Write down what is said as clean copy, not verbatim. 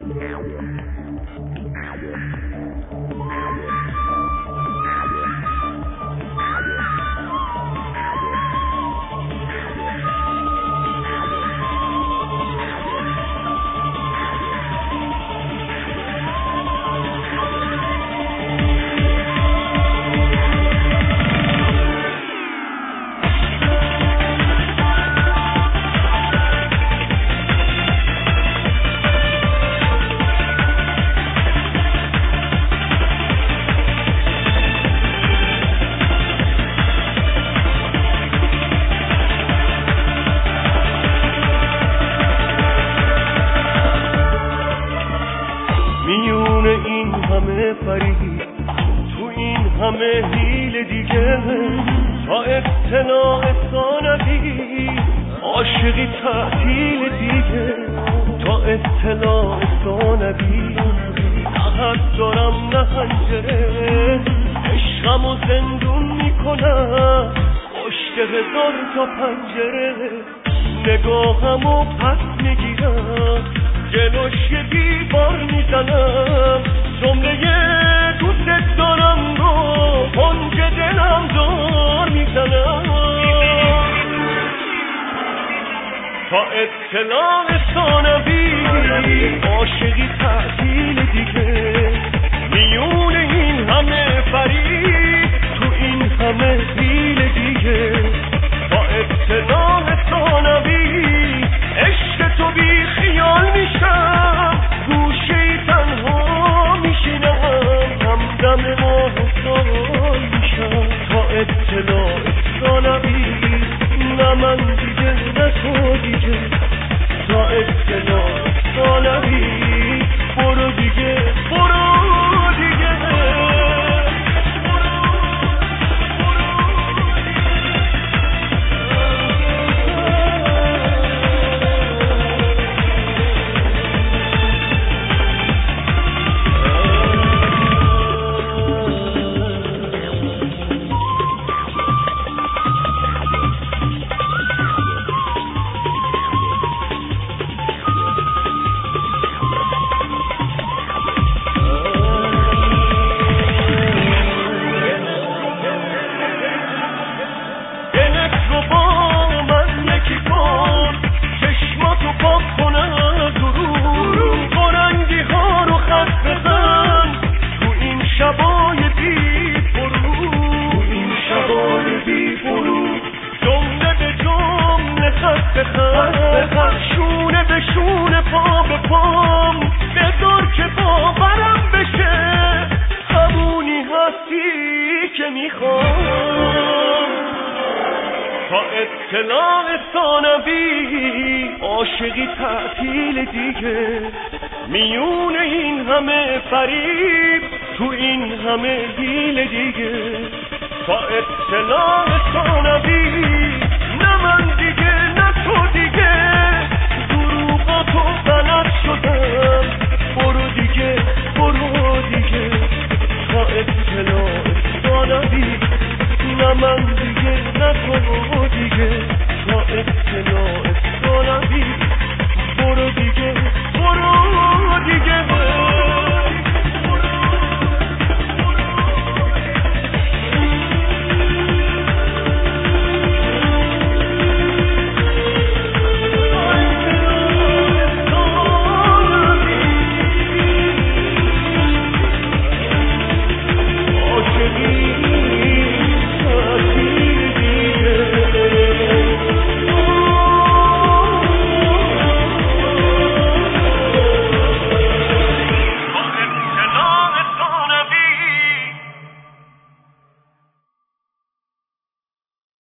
میون این همه فرید، تو این همه حیله دیگه، تا اطلاع ثانوی عاشقی تعطیل دیگه، تا اطلاع ثانوی نه حد دارم نه حنجره، عشقمو زندون میکنم پشت 1000 تا پنجره، نگاهمو پس میگیرم جلوش یه دیوار میزنم، جمله دوست دارم رو کنج دلم دار میزنم، تا اطلاع ثانوی عاشقی تعطیل دیگه، میون این همه فرید، تو این همه حیله دیگه، تا اطلاع ثانوی عشق تو بی خیال میشم، گوشه‌ای تنها میشینم، همدم ماه و سال میشم، تا اطلاع ثانوی نه من دیگه نه تو دیگه، تا اطلاع ثانوی برو دیگه برو دیگه. شونه به شونه پا به پام بذار که باورم بشه، همونی هستی که میخوام، تا اطلاع ثانوی عاشقی تعطیل دیگه، میون این همه فریب، تو این همه حیله دیگه، تا اطلاع ثانوی نه من دیگه نه تو دیگه، دروغاتو بلد شدم، برو دیگه برو دیگه، تا اطلاع ثانوی نه من دیگه نه تو دیگه.